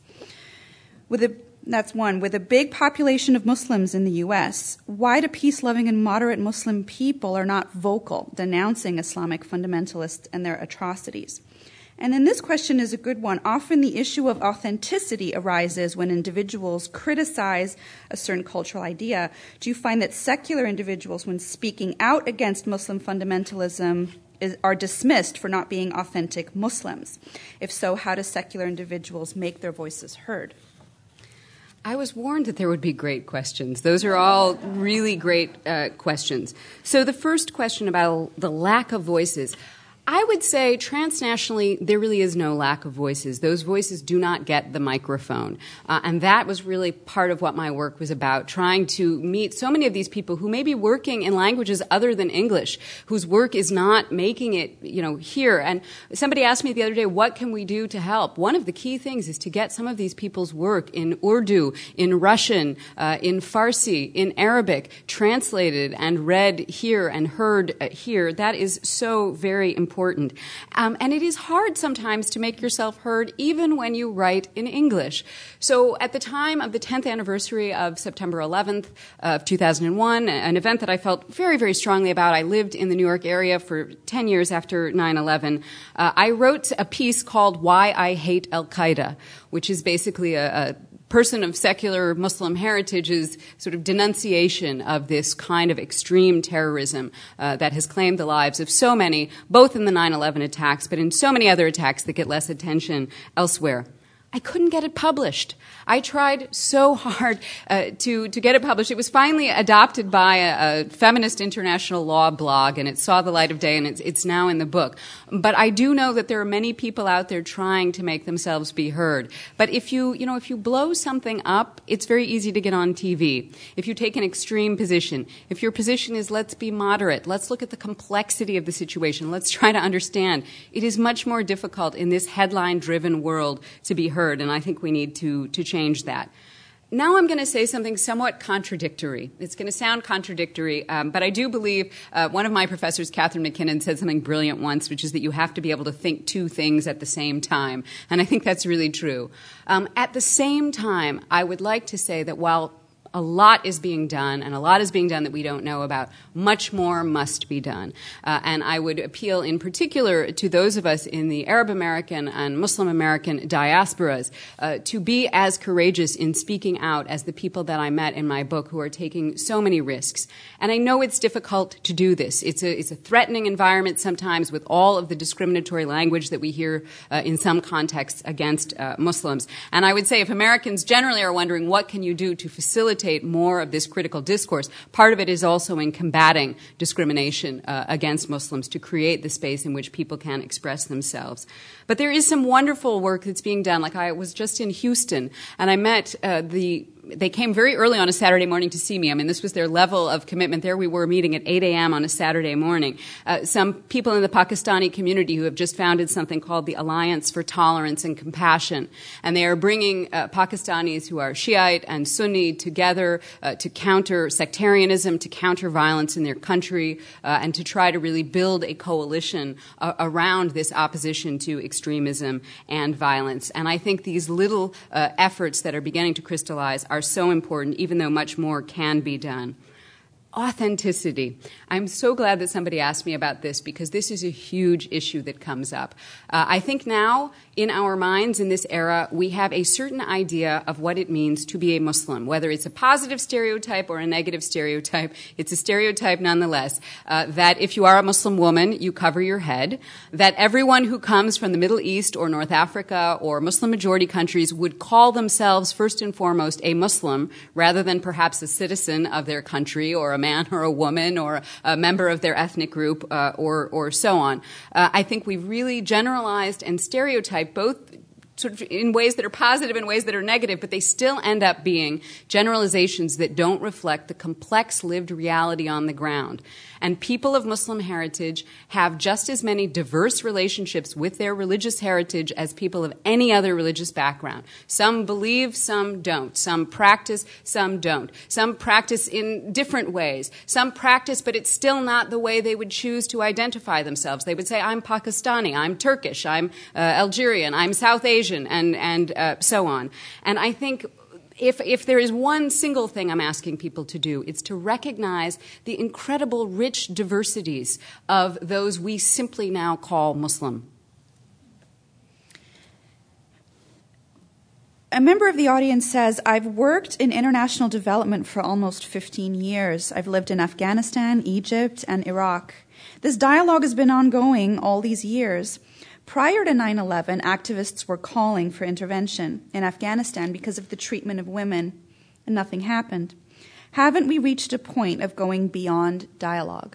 That's one. With a big population of Muslims in the U.S., why do peace-loving and moderate Muslim people are not vocal, denouncing Islamic fundamentalists and their atrocities? And then this question is a good one. Often the issue of authenticity arises when individuals criticize a certain cultural idea. Do you find that secular individuals, when speaking out against Muslim fundamentalism, are dismissed for not being authentic Muslims? If so, how do secular individuals make their voices heard? I was warned that there would be great questions. Those are all really great questions. So the first question about the lack of voices, I would say transnationally, there really is no lack of voices. Those voices do not get the microphone. And that was really part of what my work was about, trying to meet so many of these people who may be working in languages other than English, whose work is not making it, here. And somebody asked me the other day, what can we do to help? One of the key things is to get some of these people's work in Urdu, in Russian, in Farsi, in Arabic, translated and read here and heard here. That is so very important. And it is hard sometimes to make yourself heard even when you write in English. So at the time of the 10th anniversary of September 11th of 2001, an event that I felt very, very strongly about, I lived in the New York area for 10 years after 9/11, I wrote a piece called Why I Hate Al-Qaeda, which is basically a person of secular Muslim heritage's sort of denunciation of this kind of extreme terrorism that has claimed the lives of so many, both in the 9/11 attacks, but in so many other attacks that get less attention elsewhere. I couldn't get it published. I tried so hard to get it published. It was finally adopted by a feminist international law blog, and it saw the light of day, and it's now in the book. But I do know that there are many people out there trying to make themselves be heard. But if you blow something up, it's very easy to get on TV. If you take an extreme position, if your position is let's be moderate, let's look at the complexity of the situation, let's try to understand, it is much more difficult in this headline-driven world to be heard. And I think we need to change that. Now I'm going to say something somewhat contradictory. It's going to sound contradictory, but I do believe one of my professors, Catherine McKinnon, said something brilliant once, which is that you have to be able to think two things at the same time. And I think that's really true. At the same time, I would like to say that while a lot is being done, and a lot is being done that we don't know about, much more must be done. And I would appeal in particular to those of us in the Arab American and Muslim American diasporas to be as courageous in speaking out as the people that I met in my book who are taking so many risks. And I know it's difficult to do this. It's a threatening environment sometimes with all of the discriminatory language that we hear in some contexts against Muslims. And I would say if Americans generally are wondering what can you do to facilitate more of this critical discourse, part of it is also in combating discrimination against Muslims to create the space in which people can express themselves. But there is some wonderful work that's being done. Like I was just in Houston, and I met they came very early on a Saturday morning to see me. I mean, this was their level of commitment. There we were meeting at 8 a.m. on a Saturday morning. Some people in the Pakistani community who have just founded something called the Alliance for Tolerance and Compassion. And they are bringing Pakistanis who are Shiite and Sunni together to counter sectarianism, to counter violence in their country, and to try to really build a coalition around this opposition to extremism and violence. And I think these little efforts that are beginning to crystallize are so important, even though much more can be done. authenticity. I'm so glad that somebody asked me about this because this is a huge issue that comes up. I think now, in our minds in this era, we have a certain idea of what it means to be a Muslim. Whether it's a positive stereotype or a negative stereotype, it's a stereotype nonetheless, that if you are a Muslim woman, you cover your head, that everyone who comes from the Middle East or North Africa or Muslim-majority countries would call themselves first and foremost a Muslim rather than perhaps a citizen of their country or a man or a woman or a member of their ethnic group or so on. I think we've really generalized and stereotyped both sort of in ways that are positive and ways that are negative, but they still end up being generalizations that don't reflect the complex lived reality on the ground. And people of Muslim heritage have just as many diverse relationships with their religious heritage as people of any other religious background. Some believe, some don't. Some practice, some don't. Some practice in different ways. Some practice, but it's still not the way they would choose to identify themselves. They would say, I'm Pakistani, I'm Turkish, I'm Algerian, I'm South Asian, and so on. And I think if there is one single thing I'm asking people to do, it's to recognize the incredible rich diversities of those we simply now call Muslim. A member of the audience says, I've worked in international development for almost 15 years. I've lived in Afghanistan, Egypt, and Iraq. This dialogue has been ongoing all these years. Prior to 9/11, activists were calling for intervention in Afghanistan because of the treatment of women, and nothing happened. Haven't we reached a point of going beyond dialogue?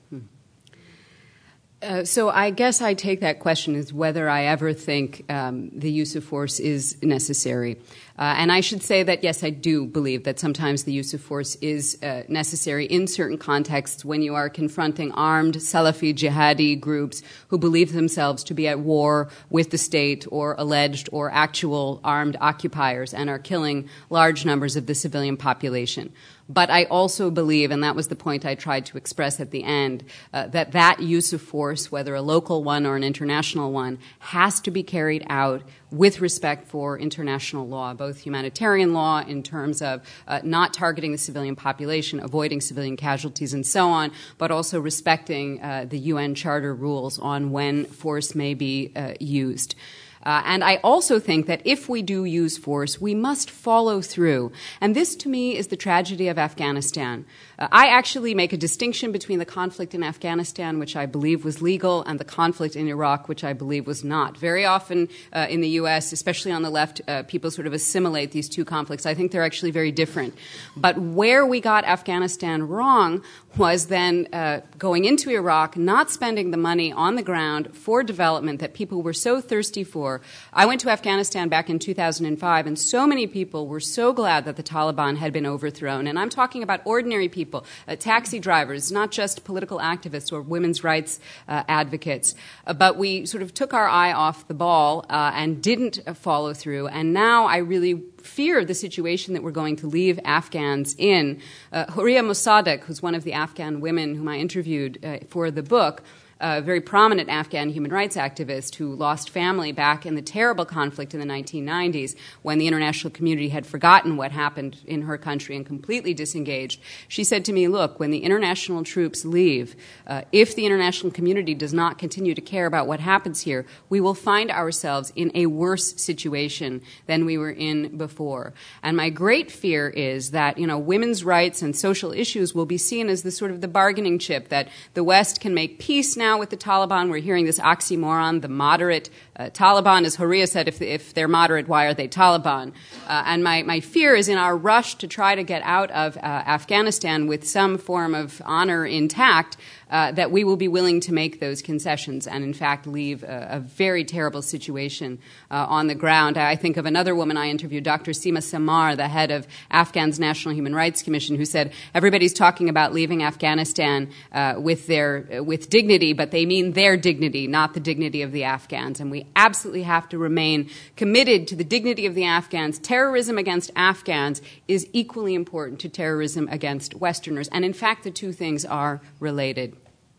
So I guess I take that question as whether I ever think the use of force is necessary. And I should say that, yes, I do believe that sometimes the use of force is necessary in certain contexts when you are confronting armed Salafi jihadi groups who believe themselves to be at war with the state or alleged or actual armed occupiers and are killing large numbers of the civilian population. But I also believe, and that was the point I tried to express at the end, that use of force, whether a local one or an international one, has to be carried out with respect for international law, both humanitarian law in terms of not targeting the civilian population, avoiding civilian casualties, and so on, but also respecting the UN Charter rules on when force may be used. And I also think that if we do use force, we must follow through. And this, to me, is the tragedy of Afghanistan. I actually make a distinction between the conflict in Afghanistan, which I believe was legal, and the conflict in Iraq, which I believe was not. Very often in the U.S., especially on the left, people sort of assimilate these two conflicts. I think they're actually very different. But where we got Afghanistan wrong was then going into Iraq, not spending the money on the ground for development that people were so thirsty for. I went to Afghanistan back in 2005, and so many people were so glad that the Taliban had been overthrown. And I'm talking about ordinary people, taxi drivers, not just political activists or women's rights advocates. But we sort of took our eye off the ball and didn't follow through. And now I really fear the situation that we're going to leave Afghans in. Houria Mossadegh, who's one of the Afghan women whom I interviewed for the book, a very prominent Afghan human rights activist who lost family back in the terrible conflict in the 1990s when the international community had forgotten what happened in her country and completely disengaged. She said to me, look, when the international troops leave, if the international community does not continue to care about what happens here, we will find ourselves in a worse situation than we were in before. And my great fear is that, women's rights and social issues will be seen as the sort of the bargaining chip that the West can make peace now with the Taliban. We're hearing this oxymoron, the moderate Taliban. As Houria said, if they're moderate, why are they Taliban? And my fear is in our rush to try to get out of Afghanistan with some form of honor intact, that we will be willing to make those concessions and, in fact, leave a very terrible situation on the ground. I think of another woman I interviewed, Dr. Seema Samar, the head of Afghan's National Human Rights Commission, who said everybody's talking about leaving Afghanistan with dignity, but they mean their dignity, not the dignity of the Afghans. And we absolutely have to remain committed to the dignity of the Afghans. Terrorism against Afghans is equally important to terrorism against Westerners. And, in fact, the two things are related.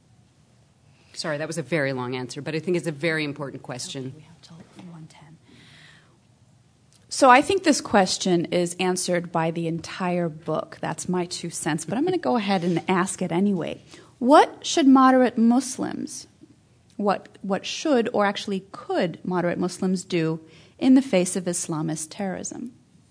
Sorry, that was a very long answer, but I think it's a very important question. Okay, we have till 1:10. So I think this question is answered by the entire book. That's my 2 cents, but I'm going to go ahead and ask it anyway. What should moderate Muslims, what should or actually could moderate Muslims do in the face of Islamist terrorism?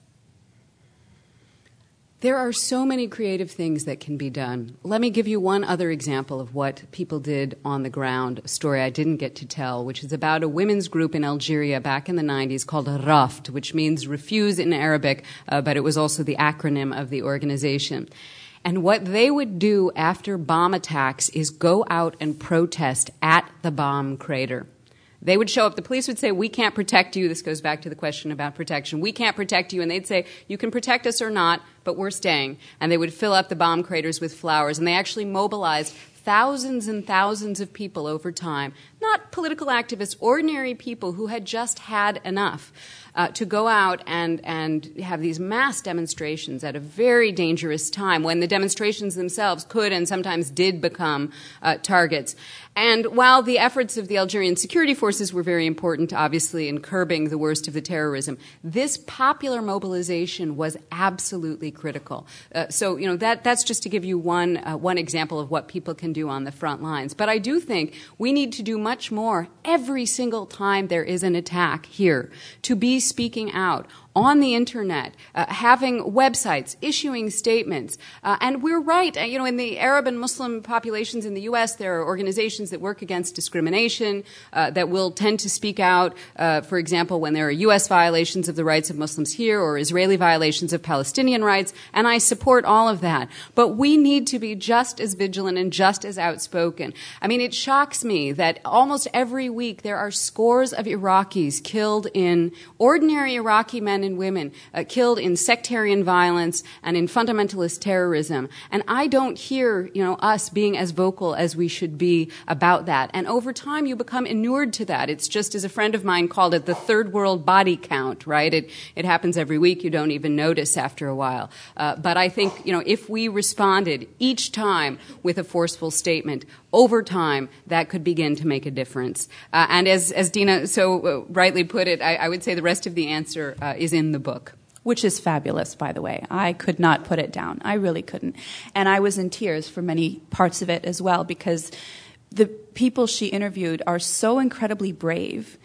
There are so many creative things that can be done. Let me give you one other example of what people did on the ground, a story I didn't get to tell, which is about a women's group in Algeria back in the 90s called Raft, which means refuse in Arabic, but it was also the acronym of the organization. And what they would do after bomb attacks is go out and protest at the bomb crater. They would show up. The police would say, we can't protect you. This goes back to the question about protection. We can't protect you. And they'd say, you can protect us or not, but we're staying. And they would fill up the bomb craters with flowers. And they actually mobilized thousands and thousands of people over time, not political activists, ordinary people who had just had enough, to go out and have these mass demonstrations at a very dangerous time when the demonstrations themselves could and sometimes did become targets. And while the efforts of the Algerian security forces were very important, obviously, in curbing the worst of the terrorism, this popular mobilization was absolutely critical. So, that's just to give you one example of what people can do on the front lines. But I do think we need to do much more every single time there is an attack here, to be speaking out on the internet, having websites, issuing statements. And we're right. In the Arab and Muslim populations in the U.S., there are organizations that work against discrimination, that will tend to speak out, for example, when there are U.S. violations of the rights of Muslims here or Israeli violations of Palestinian rights, and I support all of that. But we need to be just as vigilant and just as outspoken. I mean, it shocks me that almost every week there are scores of Iraqis killed in ordinary Iraqi men and women killed in sectarian violence and in fundamentalist terrorism. And I don't hear, us being as vocal as we should be about that. And over time, you become inured to that. It's just, as a friend of mine called it, the third world body count, right? It happens every week. You don't even notice after a while. But I think, if we responded each time with a forceful statement, over time, that could begin to make a difference. And as Dina so rightly put it, I would say the rest of the answer is in the book. Which is fabulous, by the way. I could not put it down. I really couldn't. And I was in tears for many parts of it as well, because the people she interviewed are so incredibly brave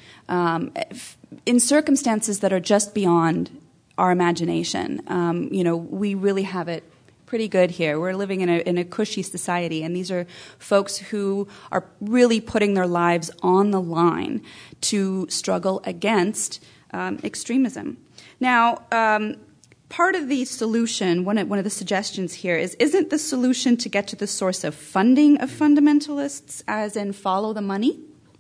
in circumstances that are just beyond our imagination. We really have it pretty good here. We're living in a cushy society, and these are folks who are really putting their lives on the line to struggle against extremism. Now, part of the solution, one of the suggestions here isn't the solution to get to the source of funding of fundamentalists, as in follow the money?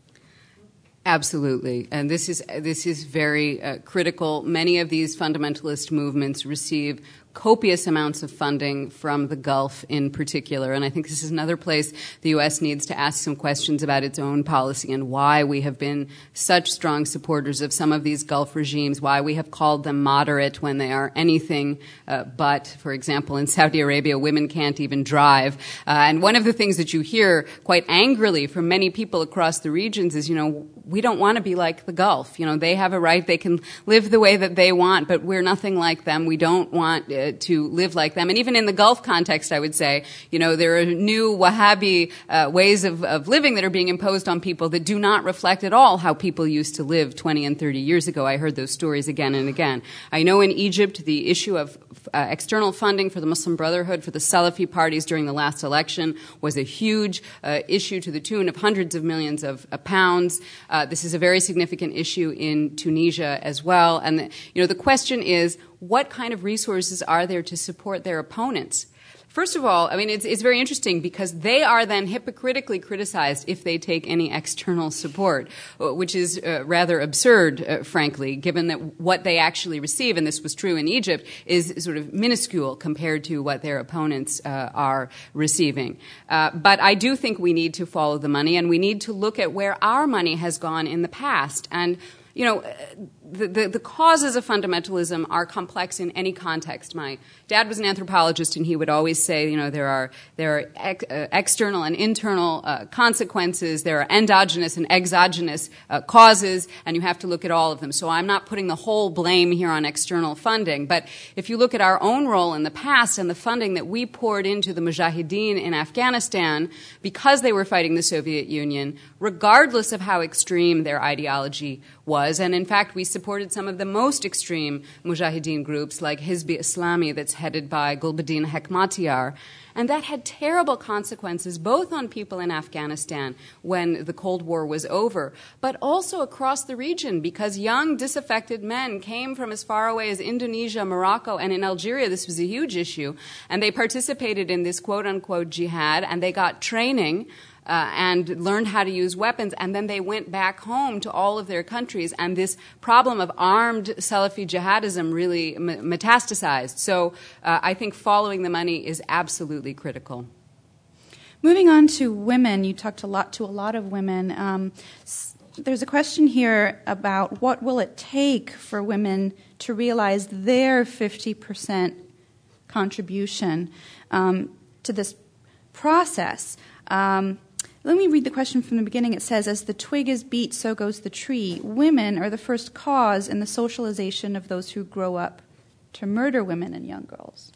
Absolutely, and this is very critical. Many of these fundamentalist movements receive copious amounts of funding from the Gulf in particular. And I think this is another place the U.S. needs to ask some questions about its own policy and why we have been such strong supporters of some of these Gulf regimes, why we have called them moderate when they are anything but. For example, in Saudi Arabia, women can't even drive. And one of the things that you hear quite angrily from many people across the regions is, we don't want to be like the Gulf. They have a right, they can live the way that they want, but we're nothing like them. We don't want to live like them. And even in the Gulf context, I would say, there are new Wahhabi ways of living that are being imposed on people that do not reflect at all how people used to live 20 and 30 years ago. I heard those stories again and again. I know in Egypt, the issue of external funding for the Muslim Brotherhood, for the Salafi parties during the last election was a huge issue to the tune of hundreds of millions of pounds. This is a very significant issue in Tunisia as well. And the question is, what kind of resources are there to support their opponents? First of all, it's very interesting because they are then hypocritically criticized if they take any external support, which is rather absurd, frankly, given that what they actually receive, and this was true in Egypt, is sort of minuscule compared to what their opponents are receiving. But I do think we need to follow the money, and we need to look at where our money has gone in the past. And the causes of fundamentalism are complex in any context. My dad was an anthropologist, and he would always say, there are external and internal consequences. There are endogenous and exogenous causes, and you have to look at all of them. So I'm not putting the whole blame here on external funding. But if you look at our own role in the past and the funding that we poured into the Mujahideen in Afghanistan because they were fighting the Soviet Union, regardless of how extreme their ideology was, and in fact we supported some of the most extreme Mujahideen groups like Hizb Islami that's headed by Gulbuddin Hekmatyar, and that had terrible consequences both on people in Afghanistan when the Cold War was over, but also across the region because young, disaffected men came from as far away as Indonesia, Morocco, and in Algeria this was a huge issue, and they participated in this quote-unquote jihad, and they got training and learned how to use weapons, and then they went back home to all of their countries, and this problem of armed Salafi jihadism really metastasized. So I think following the money is absolutely critical. Moving on to women, you talked to a lot of women. There's a question here about what will it take for women to realize their 50% contribution to this process. Let me read the question from the beginning. It says, as the twig is beat, so goes the tree. Women are the first cause in the socialization of those who grow up to murder women and young girls.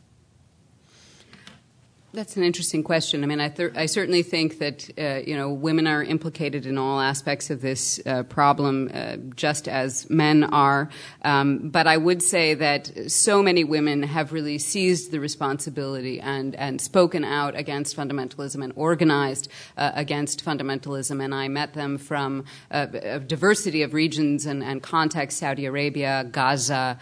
That's an interesting question. I mean, I certainly think that women are implicated in all aspects of this problem, just as men are. But I would say that so many women have really seized the responsibility and spoken out against fundamentalism and organized against fundamentalism. And I met them from a diversity of regions and contexts: Saudi Arabia, Gaza,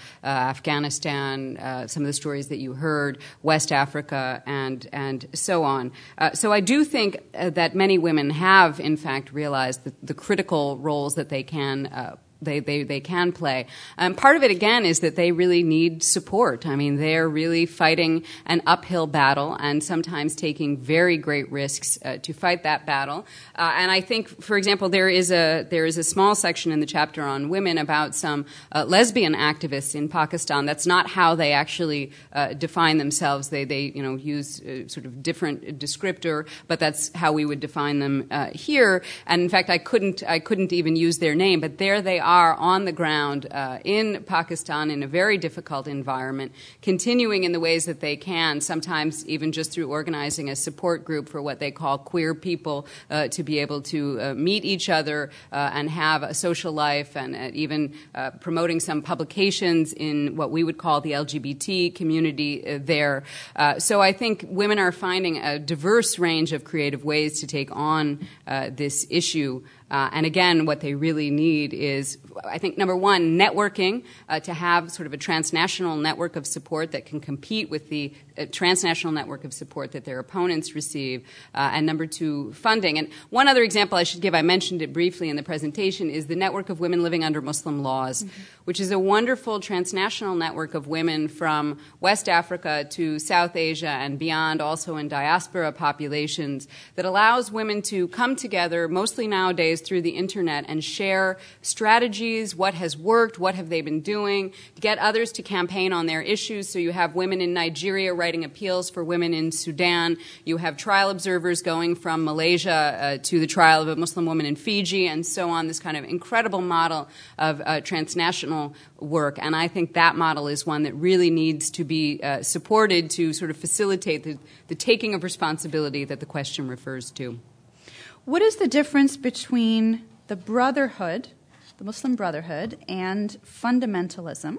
Afghanistan, some of the stories that you heard, West Africa, and so on. So I do think that many women have, in fact, realized the critical roles that they can they can play. Part of it, again, is that they really need support. I mean, they're really fighting an uphill battle and sometimes taking very great risks to fight that battle. And I think, for example, there is a small section in the chapter on women about some lesbian activists in Pakistan. That's not how they actually define themselves. They use sort of different descriptor, but that's how we would define them here. And in fact, I couldn't even use their name, but there they are on the ground in Pakistan in a very difficult environment, continuing in the ways that they can, sometimes even just through organizing a support group for what they call queer people to be able to meet each other and have a social life, and even promoting some publications in what we would call the LGBT community there. So I think women are finding a diverse range of creative ways to take on this issue. And again, what they really need is, I think, number one, networking, to have sort of a transnational network of support that can compete with the transnational network of support that their opponents receive. And number two, funding. And one other example I should give, I mentioned it briefly in the presentation, is the Network of Women Living Under Muslim Laws, which is a wonderful transnational network of women from West Africa to South Asia and beyond, also in diaspora populations, that allows women to come together, mostly nowadays through the internet, and share strategies, what has worked, what have they been doing, to get others to campaign on their issues. So you have women in Nigeria writing appeals for women in Sudan. You have trial observers going from Malaysia to the trial of a Muslim woman in Fiji, and so on, this kind of incredible model of transnational work. And I think that model is one that really needs to be supported to sort of facilitate the taking of responsibility that the question refers to. What is the difference between the Brotherhood, the Muslim Brotherhood, and fundamentalism?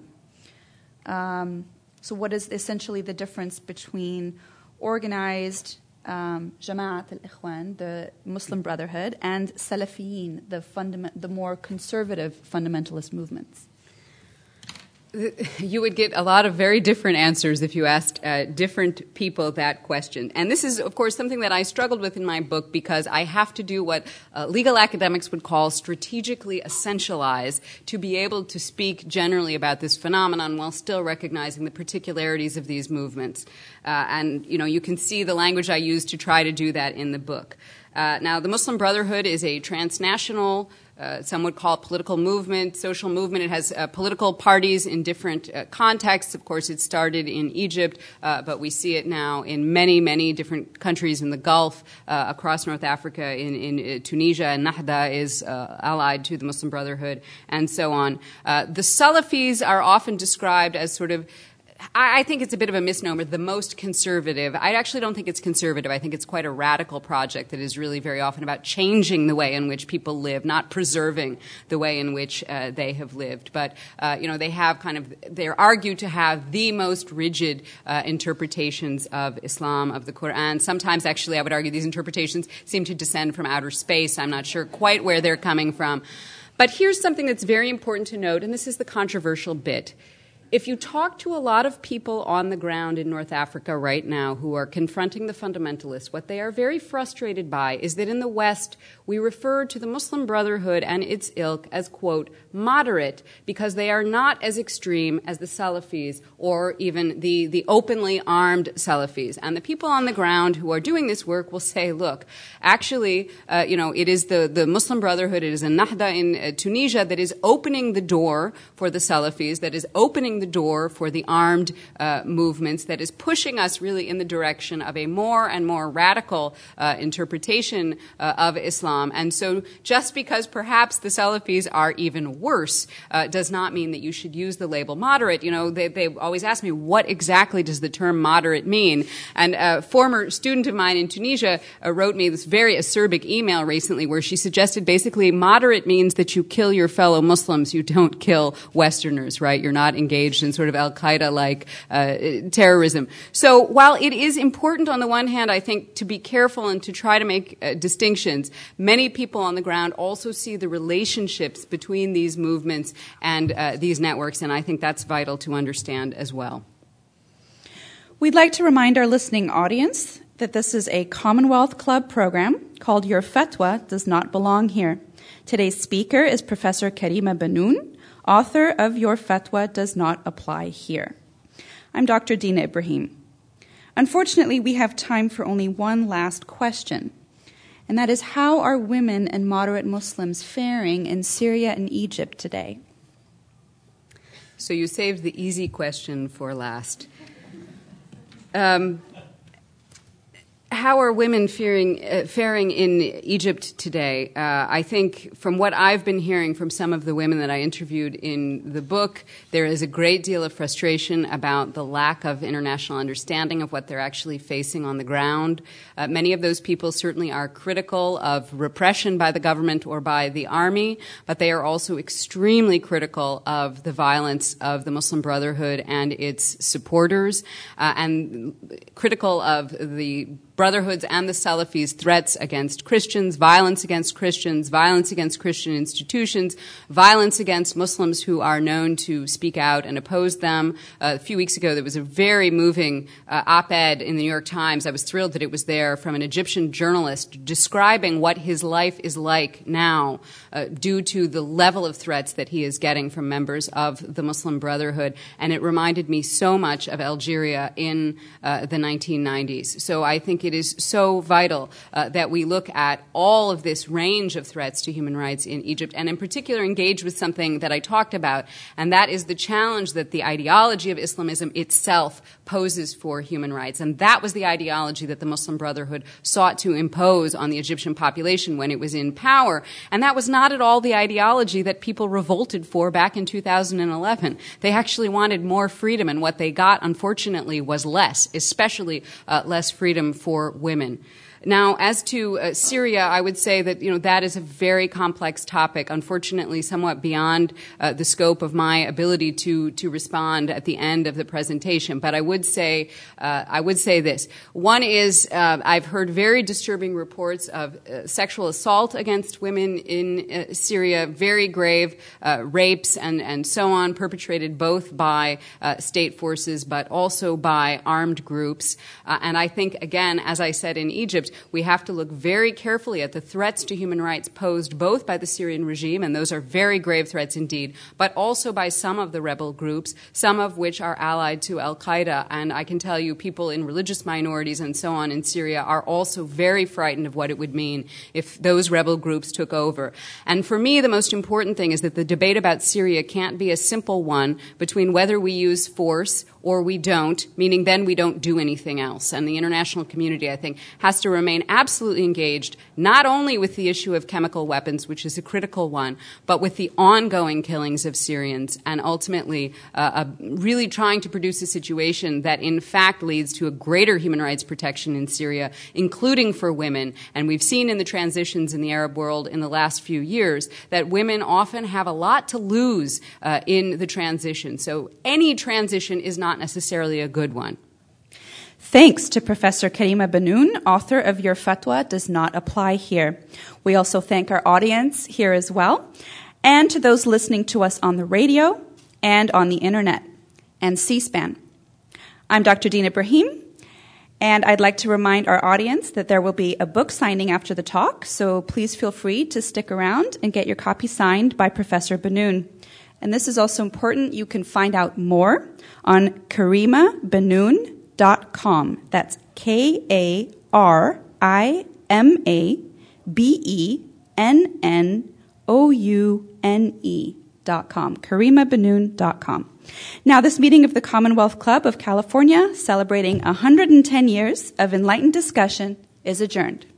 So what is essentially the difference between organized Jama'at al-Ikhwan, the Muslim Brotherhood, and Salafiyin, the more conservative fundamentalist movements? You would get a lot of very different answers if you asked different people that question. And this is, of course, something that I struggled with in my book, because I have to do what legal academics would call strategically essentialize to be able to speak generally about this phenomenon while still recognizing the particularities of these movements. And, you can see the language I use to try to do that in the book. Now, the Muslim Brotherhood is a transnational some would call it political movement, social movement. It has political parties in different contexts. Of course, it started in Egypt, but we see it now in many, many different countries in the Gulf, across North Africa, in Tunisia, and Nahda is allied to the Muslim Brotherhood, and so on. The Salafis are often described as sort of, I think it's a bit of a misnomer, the most conservative. I actually don't think it's conservative. I think it's quite a radical project that is really very often about changing the way in which people live, not preserving the way in which they have lived. But, they have they're argued to have the most rigid interpretations of Islam, of the Quran. Sometimes, actually, I would argue these interpretations seem to descend from outer space. I'm not sure quite where they're coming from. But here's something that's very important to note, and this is the controversial bit. If you talk to a lot of people on the ground in North Africa right now who are confronting the fundamentalists, what they are very frustrated by is that in the West, we refer to the Muslim Brotherhood and its ilk as, quote, moderate, because they are not as extreme as the Salafis or even the openly armed Salafis. And the people on the ground who are doing this work will say, look, actually, it is the Muslim Brotherhood, it is a Nahda in Tunisia that is opening the door for the Salafis, that is opening the door for the armed movements, that is pushing us really in the direction of a more and more radical interpretation of Islam. And so just because perhaps the Salafis are even worse does not mean that you should use the label moderate. They always ask me, what exactly does the term moderate mean? And a former student of mine in Tunisia wrote me this very acerbic email recently where she suggested basically moderate means that you kill your fellow Muslims, you don't kill Westerners, right? You're not engaged in sort of Al-Qaeda-like terrorism. So while it is important on the one hand, I think, to be careful and to try to make distinctions, many people on the ground also see the relationships between these movements and these networks, and I think that's vital to understand as well. We'd like to remind our listening audience that this is a Commonwealth Club program called Your Fatwa Does Not Belong Here. Today's speaker is Professor Karima Banoun, author of Your Fatwa Does Not Apply Here. I'm Dr. Dina Ibrahim. Unfortunately, we have time for only one last question, and that is, how are women and moderate Muslims faring in Syria and Egypt today? So you saved the easy question for last. How are women faring in Egypt today? I think from what I've been hearing from some of the women that I interviewed in the book, there is a great deal of frustration about the lack of international understanding of what they're actually facing on the ground. Many of those people certainly are critical of repression by the government or by the army, but they are also extremely critical of the violence of the Muslim Brotherhood and its supporters, and critical of the Brotherhoods and the Salafis' threats against Christians, violence against Christians, violence against Christian institutions, violence against Muslims who are known to speak out and oppose them. A few weeks ago, there was a very moving op-ed in the New York Times. I was thrilled that it was there, from an Egyptian journalist describing what his life is like now due to the level of threats that he is getting from members of the Muslim Brotherhood. And it reminded me so much of Algeria in the 1990s. So I think it is so vital that we look at all of this range of threats to human rights in Egypt, and in particular engage with something that I talked about, and that is the challenge that the ideology of Islamism itself poses for human rights. And that was the ideology that the Muslim Brotherhood sought to impose on the Egyptian population when it was in power. And that was not at all the ideology that people revolted for back in 2011. They actually wanted more freedom, and what they got, unfortunately, was less, especially less freedom for women. Now, as to Syria, I would say that, that is a very complex topic, unfortunately somewhat beyond the scope of my ability to respond at the end of the presentation. But I would say this. One is, I've heard very disturbing reports of sexual assault against women in Syria, very grave rapes and so on, perpetrated both by state forces but also by armed groups. And I think, again, as I said in Egypt, we have to look very carefully at the threats to human rights posed both by the Syrian regime, and those are very grave threats indeed, but also by some of the rebel groups, some of which are allied to al-Qaeda. And I can tell you people in religious minorities and so on in Syria are also very frightened of what it would mean if those rebel groups took over. And for me, the most important thing is that the debate about Syria can't be a simple one between whether we use force or we don't, meaning then we don't do anything else. And the international community, I think, has to remain absolutely engaged, not only with the issue of chemical weapons, which is a critical one, but with the ongoing killings of Syrians, and ultimately really trying to produce a situation that in fact leads to a greater human rights protection in Syria, including for women. And we've seen in the transitions in the Arab world in the last few years that women often have a lot to lose in the transition. So any transition is not necessarily a good one. Thanks to Professor Karima Benoun, author of Your Fatwa Does Not Apply Here. We also thank our audience here as well, and to those listening to us on the radio and on the internet and C-SPAN. I'm Dr. Dina Brahim, and I'd like to remind our audience that there will be a book signing after the talk, so please feel free to stick around and get your copy signed by Professor Benoun. And this is also important. You can find out more on karimabenoun.com. That's KARIMABENNOUNE.com. karimabenoun.com. Now, this meeting of the Commonwealth Club of California, celebrating 110 years of enlightened discussion, is adjourned.